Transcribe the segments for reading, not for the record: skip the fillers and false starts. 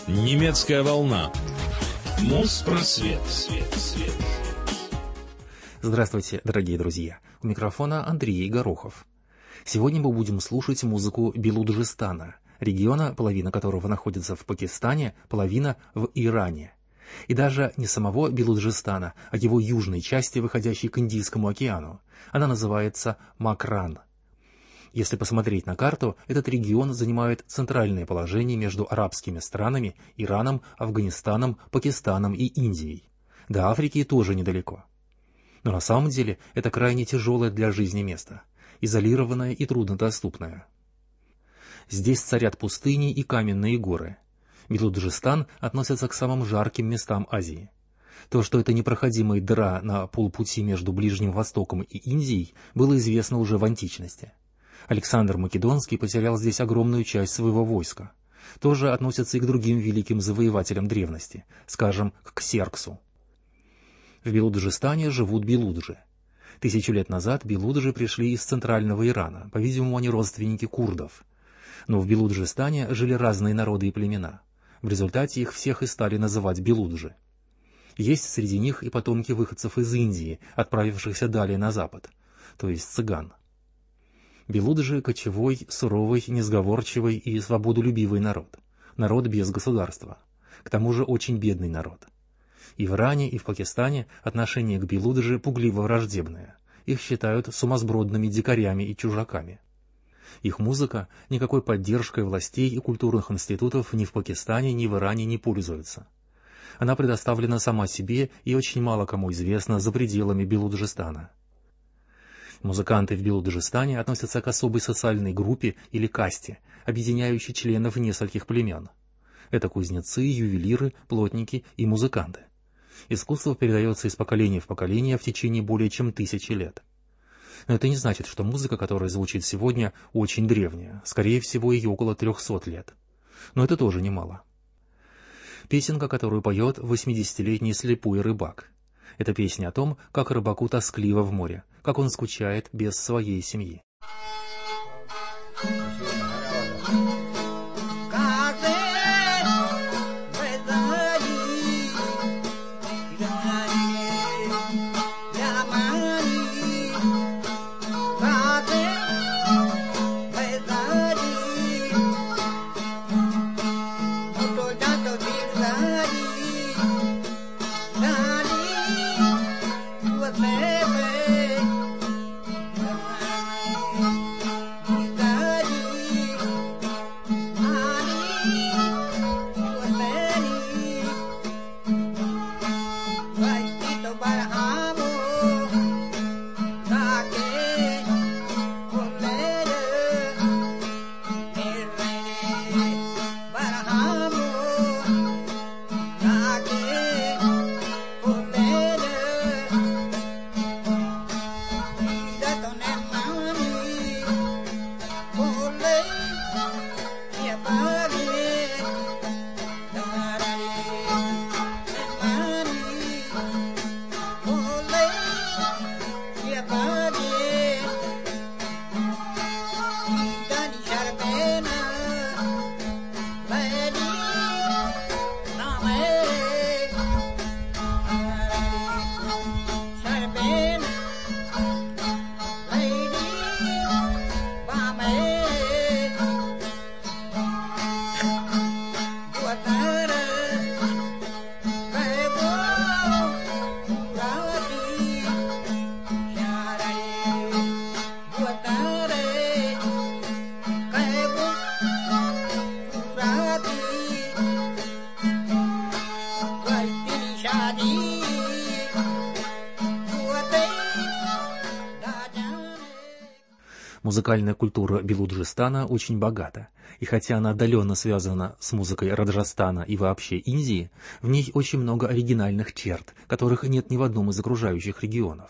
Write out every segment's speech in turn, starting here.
Немецкая волна. Моспросвет. Здравствуйте, дорогие друзья. У микрофона Андрей Горохов. Сегодня мы будем слушать музыку Белуджистана, региона, половина которого находится в Пакистане, половина в Иране. И даже не самого Белуджистана, а его южной части, выходящей к Индийскому океану. Она называется Макран. Если посмотреть на карту, этот регион занимает центральное положение между арабскими странами, Ираном, Афганистаном, Пакистаном и Индией. До Африки тоже недалеко. Но на самом деле это крайне тяжелое для жизни место, изолированное и труднодоступное. Здесь царят пустыни и каменные горы. Белуджистан относится к самым жарким местам Азии. То, что это непроходимая дыра на полпути между Ближним Востоком и Индией, было известно уже в античности. Александр Македонский потерял здесь огромную часть своего войска. Тоже относятся и к другим великим завоевателям древности, скажем, к Ксерксу. В Белуджистане живут белуджи. 1000 лет назад белуджи пришли из центрального Ирана, по-видимому, они родственники курдов. Но в Белуджистане жили разные народы и племена. В результате их всех и стали называть белуджи. Есть среди них и потомки выходцев из Индии, отправившихся далее на запад, то есть цыган. Белуджи – кочевой, суровый, несговорчивый и свободолюбивый народ. Народ без государства. К тому же очень бедный народ. И в Иране, и в Пакистане отношение к белуджи пугливо-враждебное. Их считают сумасбродными дикарями и чужаками. Их музыка никакой поддержкой властей и культурных институтов ни в Пакистане, ни в Иране не пользуется. Она предоставлена сама себе и очень мало кому известна за пределами Белуджистана. Музыканты в Белуджистане относятся к особой социальной группе или касте, объединяющей членов нескольких племен. Это кузнецы, ювелиры, плотники и музыканты. Искусство передается из поколения в поколение в течение более чем 1000 лет. Но это не значит, что музыка, которая звучит сегодня, очень древняя. Скорее всего, ей около 300 лет. Но это тоже немало. Песенка, которую поет 80-летний слепой рыбак. Это песня о том, как рыбаку тоскливо в море, как он скучает без своей семьи. Музыкальная культура Белуджистана очень богата, и хотя она отдаленно связана с музыкой Раджастана и вообще Индии, в ней очень много оригинальных черт, которых нет ни в одном из окружающих регионов.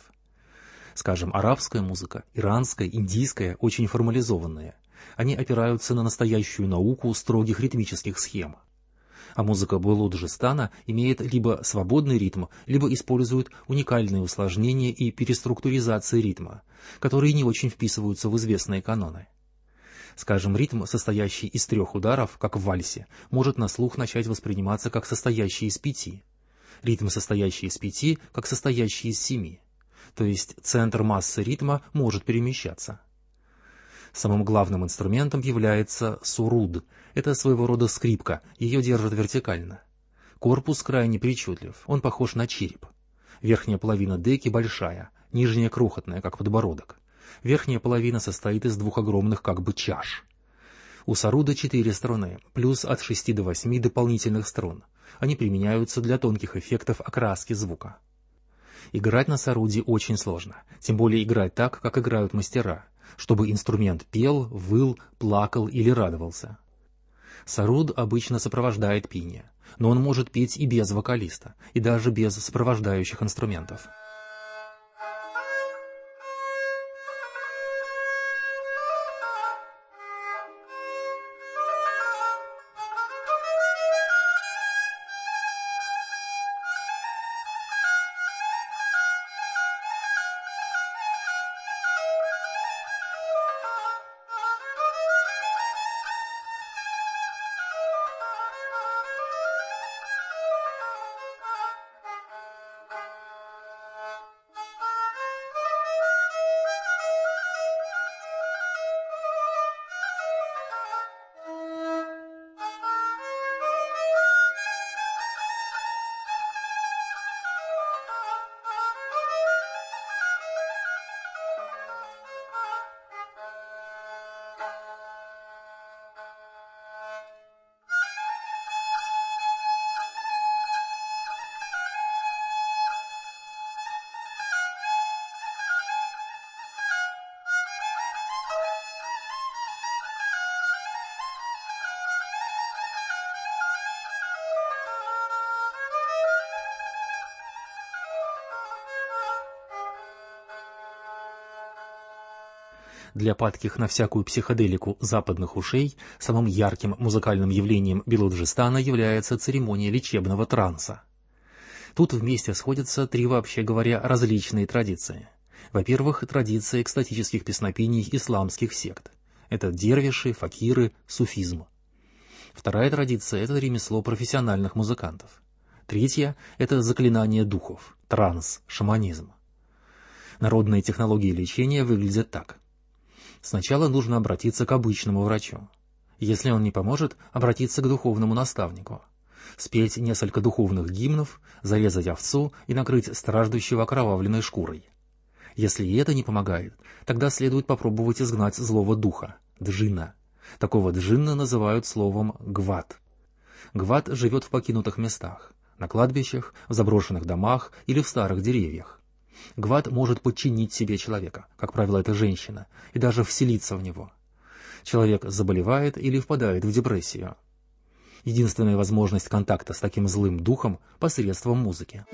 Скажем, арабская музыка, иранская, индийская очень формализованная. Они опираются на настоящую науку строгих ритмических схем. А музыка Белуджистана имеет либо свободный ритм, либо использует уникальные усложнения и переструктуризации ритма, которые не очень вписываются в известные каноны. Скажем, ритм, состоящий из 3 ударов, как в вальсе, может на слух начать восприниматься как состоящий из 5. Ритм, состоящий из 5, как состоящий из 7. То есть центр массы ритма может перемещаться. Самым главным инструментом является суруд. Это своего рода скрипка, ее держат вертикально. Корпус крайне причудлив, он похож на череп. Верхняя половина деки большая, нижняя крохотная, как подбородок. Верхняя половина состоит из 2 огромных как бы чаш. У саруда 4 струны, плюс от 6 до 8 дополнительных струн. Они применяются для тонких эффектов окраски звука. Играть на саруде очень сложно, тем более играть так, как играют мастера, чтобы инструмент пел, выл, плакал или радовался. Саруд обычно сопровождает пение, но он может петь и без вокалиста, и даже без сопровождающих инструментов. Для падких на всякую психоделику западных ушей самым ярким музыкальным явлением Белуджистана является церемония лечебного транса. Тут вместе сходятся 3, вообще говоря, различные традиции. Во-первых, традиция экстатических песнопений исламских сект. Это дервиши, факиры, суфизм. Вторая традиция – это ремесло профессиональных музыкантов. Третья – это заклинание духов, транс, шаманизм. Народные технологии лечения выглядят так. Сначала нужно обратиться к обычному врачу. Если он не поможет, обратиться к духовному наставнику. Спеть несколько духовных гимнов, зарезать овцу и накрыть страждущего окровавленной шкурой. Если и это не помогает, тогда следует попробовать изгнать злого духа, джинна. Такого джинна называют словом гват. Гват живет в покинутых местах, на кладбищах, в заброшенных домах или в старых деревьях. Гват может подчинить себе человека, как правило, это женщина, и даже вселиться в него. Человек заболевает или впадает в депрессию. Единственная возможность контакта с таким злым духом – посредством музыки.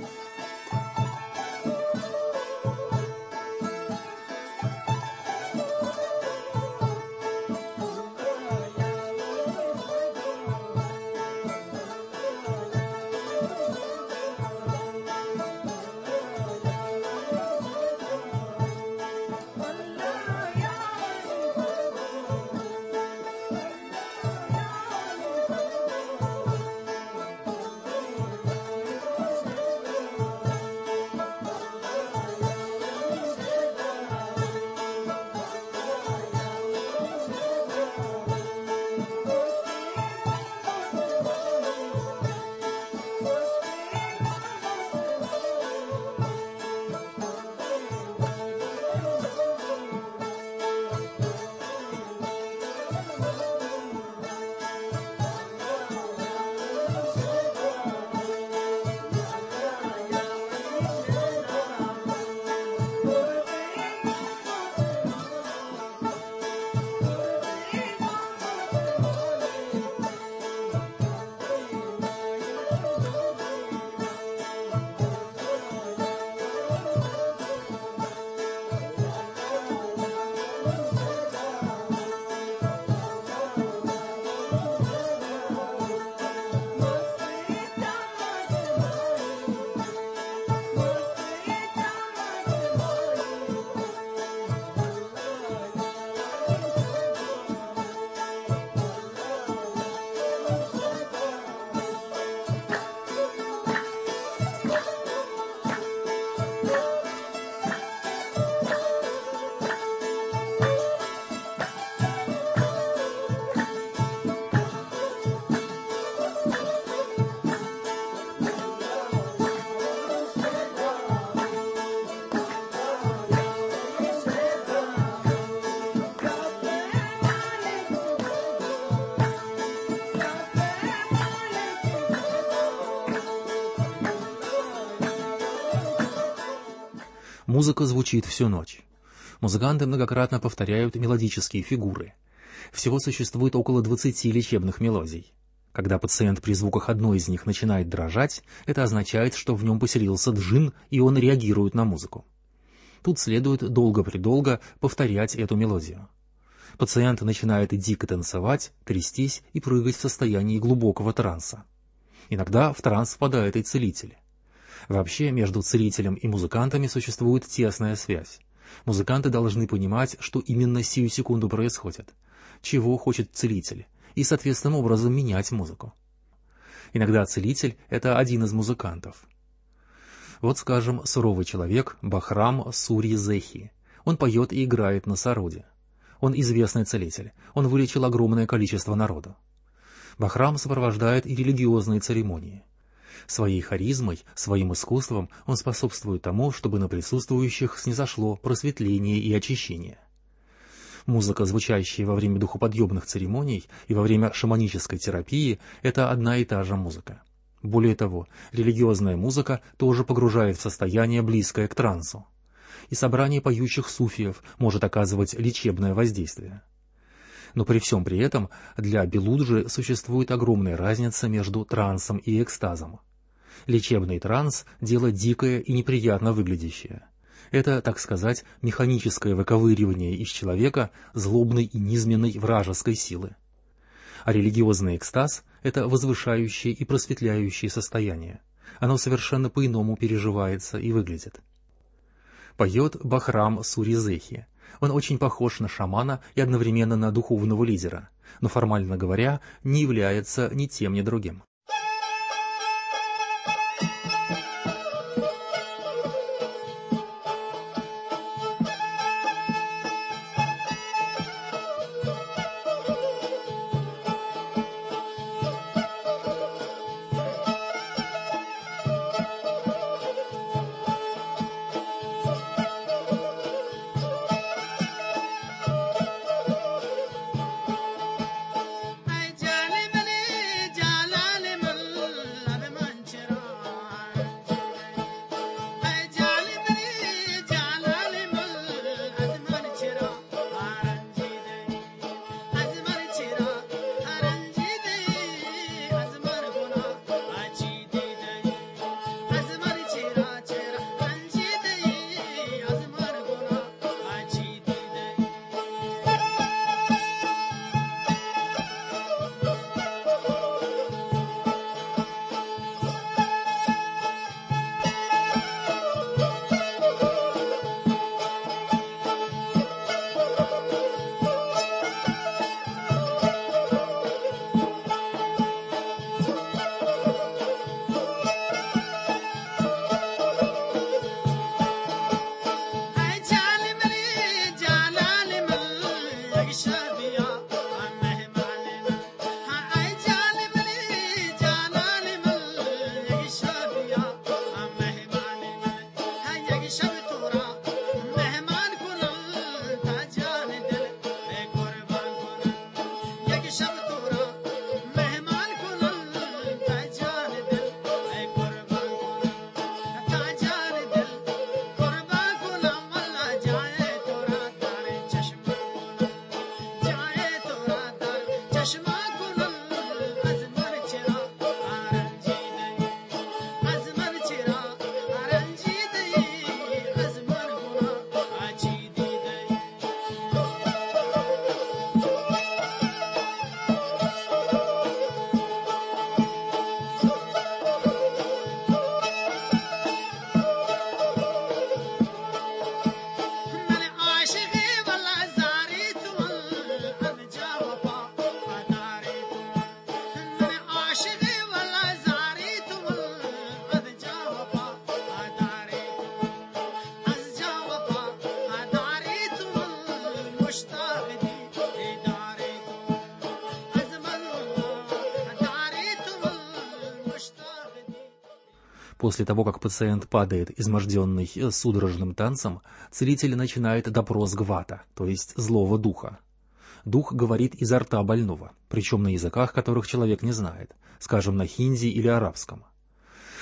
Музыка звучит всю ночь. Музыканты многократно повторяют мелодические фигуры. Всего существует около 20 лечебных мелодий. Когда пациент при звуках одной из них начинает дрожать, это означает, что в нем поселился джин, и он реагирует на музыку. Тут следует долго-предолго повторять эту мелодию. Пациент начинает дико танцевать, трястись и прыгать в состоянии глубокого транса. Иногда в транс впадает и целитель. Вообще, между целителем и музыкантами существует тесная связь. Музыканты должны понимать, что именно сию секунду происходит, чего хочет целитель, и соответственным образом менять музыку. Иногда целитель – это один из музыкантов. Вот, скажем, суровый человек Бахрам Сури Зехи. Он поет и играет на сароде. Он известный целитель. Он вылечил огромное количество народу. Бахрам сопровождает и религиозные церемонии. Своей харизмой, своим искусством он способствует тому, чтобы на присутствующих снизошло просветление и очищение. Музыка, звучащая во время духоподъемных церемоний и во время шаманической терапии, это одна и та же музыка. Более того, религиозная музыка тоже погружает в состояние, близкое к трансу. И собрание поющих суфиев может оказывать лечебное воздействие. Но при всем при этом для Белуджи существует огромная разница между трансом и экстазом. Лечебный транс – дело дикое и неприятно выглядящее. Это, так сказать, механическое выковыривание из человека злобной и низменной вражеской силы. А религиозный экстаз – это возвышающее и просветляющее состояние. Оно совершенно по-иному переживается и выглядит. Поет Бахрам Сури Зехи. Он очень похож на шамана и одновременно на духовного лидера, но формально говоря, не является ни тем, ни другим. После того, как пациент падает изможденный судорожным танцем, целитель начинает допрос гвата, то есть злого духа. Дух говорит изо рта больного, причем на языках, которых человек не знает, скажем, на хинди или арабском.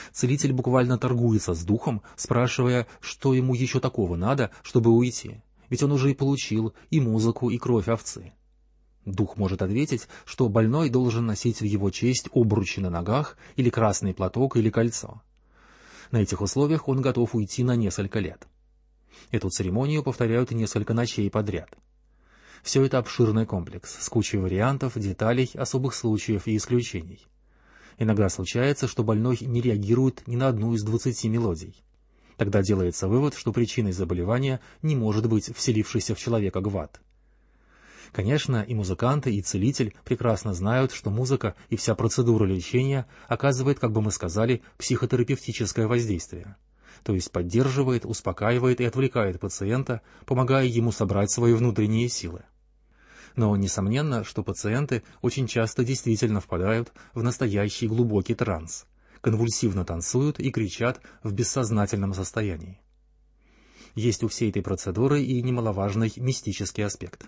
Целитель буквально торгуется с духом, спрашивая, что ему еще такого надо, чтобы уйти, ведь он уже и получил и музыку, и кровь овцы. Дух может ответить, что больной должен носить в его честь обручи на ногах, или красный платок, или кольцо. На этих условиях он готов уйти на несколько лет. Эту церемонию повторяют несколько ночей подряд. Все это обширный комплекс, с кучей вариантов, деталей, особых случаев и исключений. Иногда случается, что больной не реагирует ни на одну из 20 мелодий. Тогда делается вывод, что причиной заболевания не может быть вселившийся в человека гват. Конечно, и музыканты, и целитель прекрасно знают, что музыка и вся процедура лечения оказывает, как бы мы сказали, психотерапевтическое воздействие, то есть поддерживает, успокаивает и отвлекает пациента, помогая ему собрать свои внутренние силы. Но несомненно, что пациенты очень часто действительно впадают в настоящий глубокий транс, конвульсивно танцуют и кричат в бессознательном состоянии. Есть у всей этой процедуры и немаловажный мистический аспект.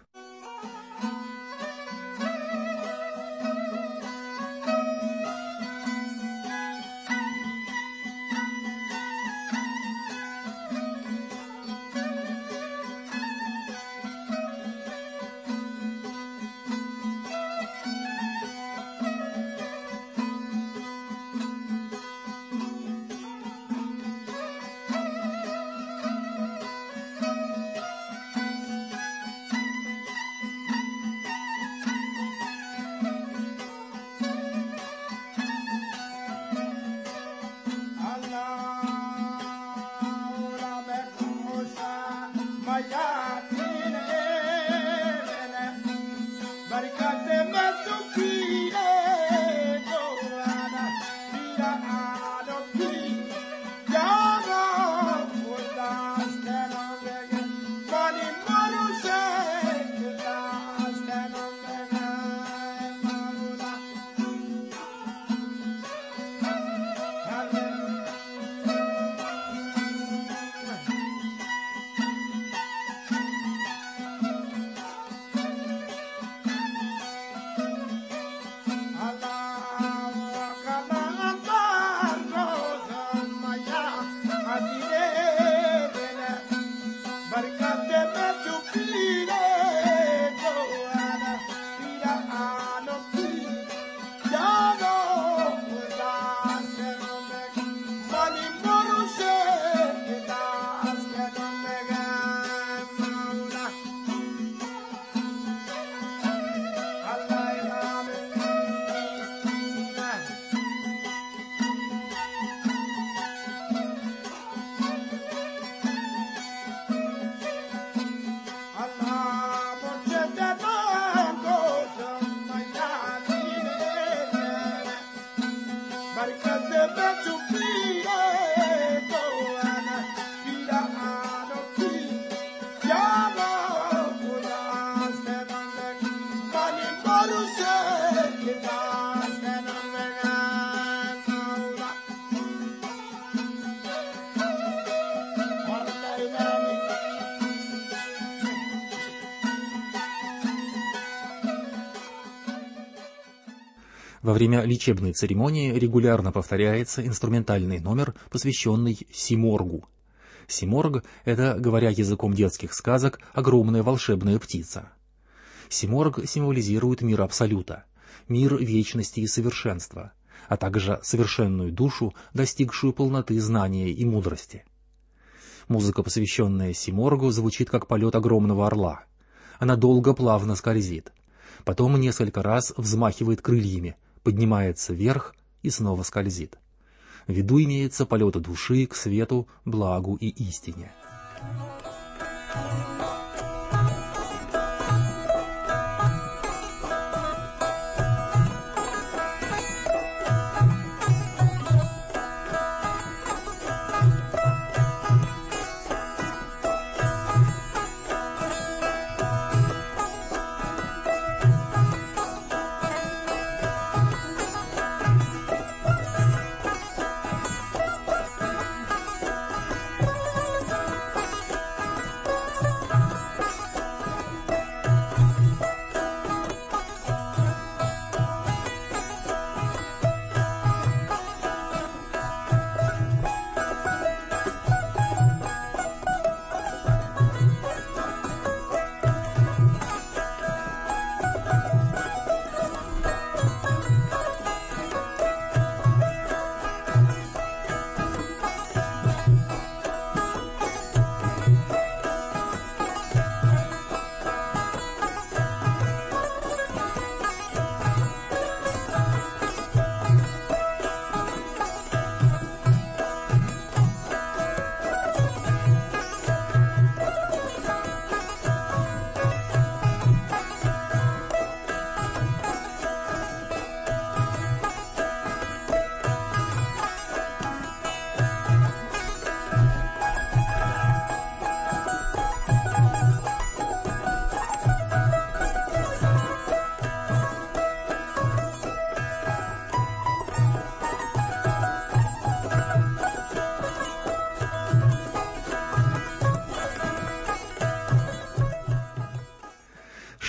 Во время лечебной церемонии регулярно повторяется инструментальный номер, посвященный симоргу. Симорг – это, говоря языком детских сказок, огромная волшебная птица. Симорг символизирует мир Абсолюта, мир вечности и совершенства, а также совершенную душу, достигшую полноты знания и мудрости. Музыка, посвященная симоргу, звучит как полет огромного орла. Она долго плавно скользит, потом несколько раз взмахивает крыльями, поднимается вверх и снова скользит. В виду имеется полет души к свету, благу и истине.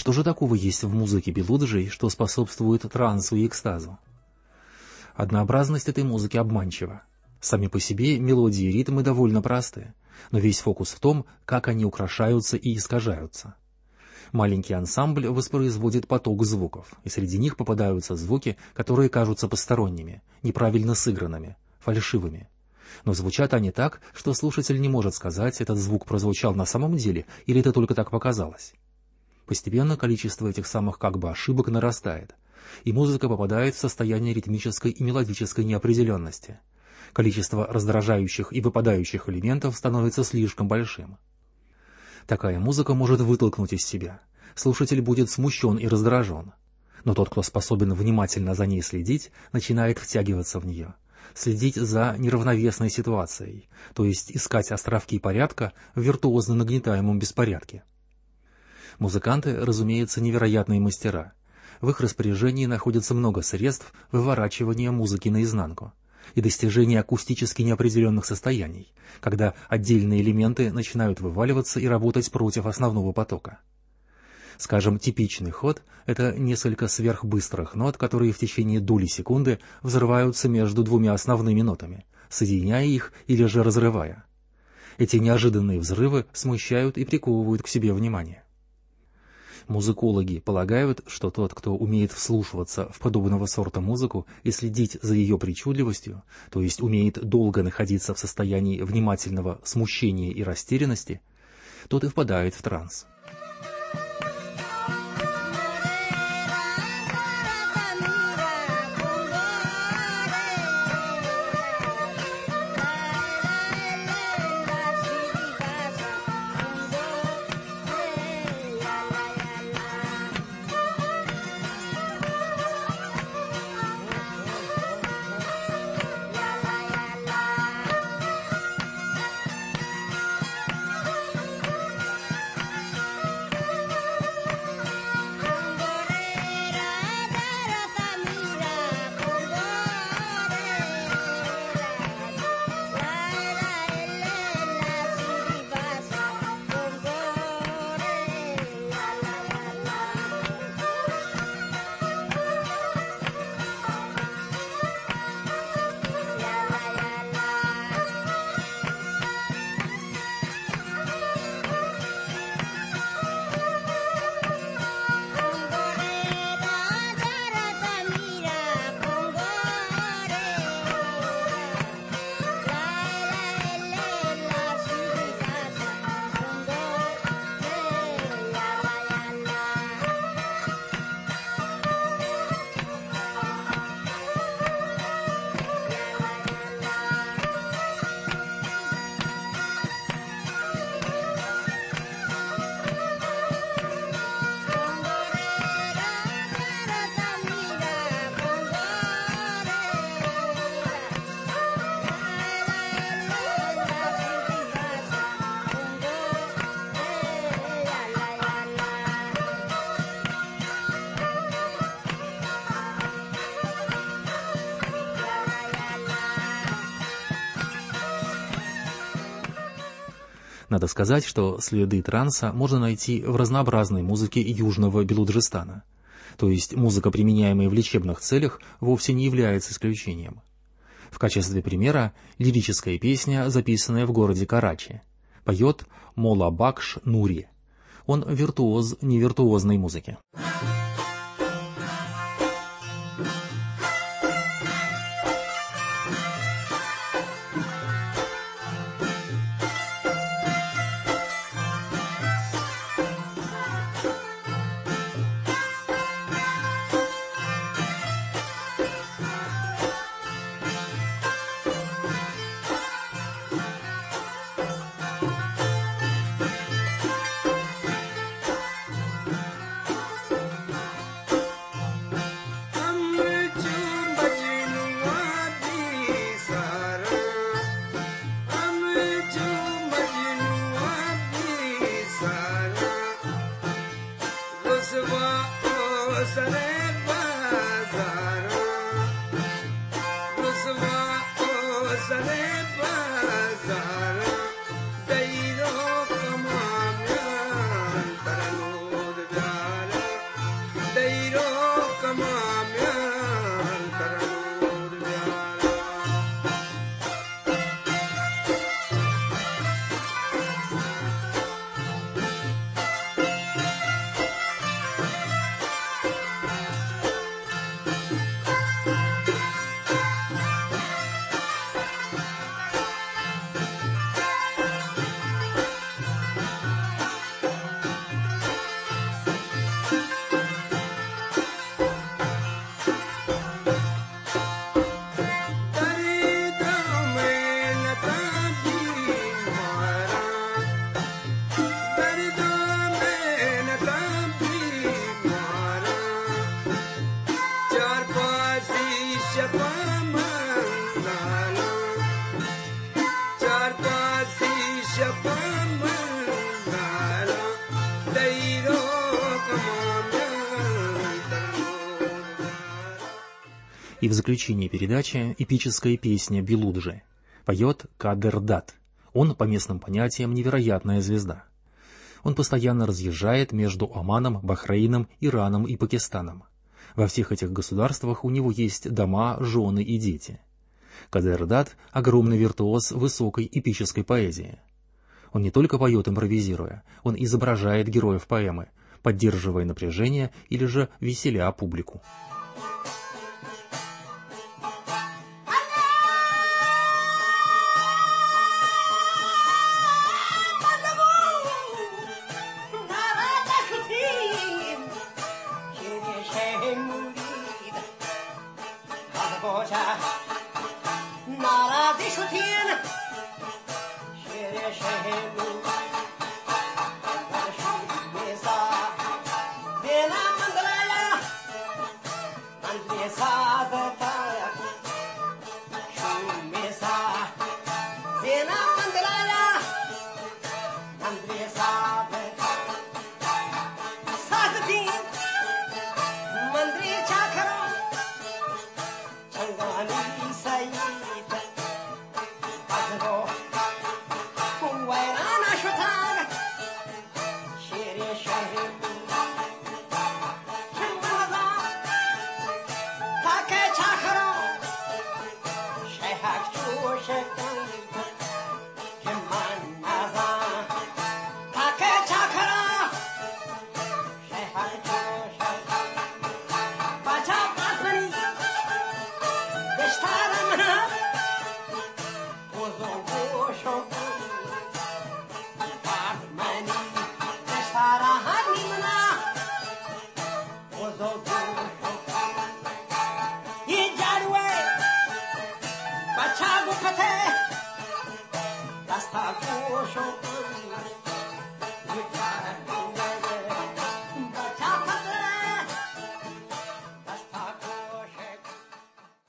Что же такого есть в музыке Белуджи, что способствует трансу и экстазу? Однообразность этой музыки обманчива. Сами по себе мелодии и ритмы довольно просты, но весь фокус в том, как они украшаются и искажаются. Маленький ансамбль воспроизводит поток звуков, и среди них попадаются звуки, которые кажутся посторонними, неправильно сыгранными, фальшивыми. Но звучат они так, что слушатель не может сказать, этот звук прозвучал на самом деле или это только так показалось. Постепенно количество этих самых как бы ошибок нарастает, и музыка попадает в состояние ритмической и мелодической неопределенности. Количество раздражающих и выпадающих элементов становится слишком большим. Такая музыка может вытолкнуть из себя. Слушатель будет смущен и раздражен. Но тот, кто способен внимательно за ней следить, начинает втягиваться в нее. Следить за неравновесной ситуацией, то есть искать островки порядка в виртуозно нагнетаемом беспорядке. Музыканты, разумеется, невероятные мастера. В их распоряжении находится много средств выворачивания музыки наизнанку и достижения акустически неопределенных состояний, когда отдельные элементы начинают вываливаться и работать против основного потока. Скажем, типичный ход — это несколько сверхбыстрых нот, которые в течение доли секунды взрываются между двумя основными нотами, соединяя их или же разрывая. Эти неожиданные взрывы смущают и приковывают к себе внимание. Музыкологи полагают, что тот, кто умеет вслушиваться в подобного сорта музыку и следить за ее причудливостью, то есть умеет долго находиться в состоянии внимательного смущения и растерянности, тот и впадает в транс. Надо сказать, что следы транса можно найти в разнообразной музыке южного Белуджистана. То есть музыка, применяемая в лечебных целях, вовсе не является исключением. В качестве примера лирическая песня, записанная в городе Карачи. Поет Мола Бакш Нури. Он виртуоз невиртуозной музыки. И в заключении передачи эпическая песня Белуджи. Поет Кадер Дат. Он, по местным понятиям, невероятная звезда. Он постоянно разъезжает между Оманом, Бахрейном, Ираном и Пакистаном. Во всех этих государствах у него есть дома, жены и дети. Кадер Дат – огромный виртуоз высокой эпической поэзии. Он не только поет, импровизируя, он изображает героев поэмы, поддерживая напряжение или же веселя публику. Nara de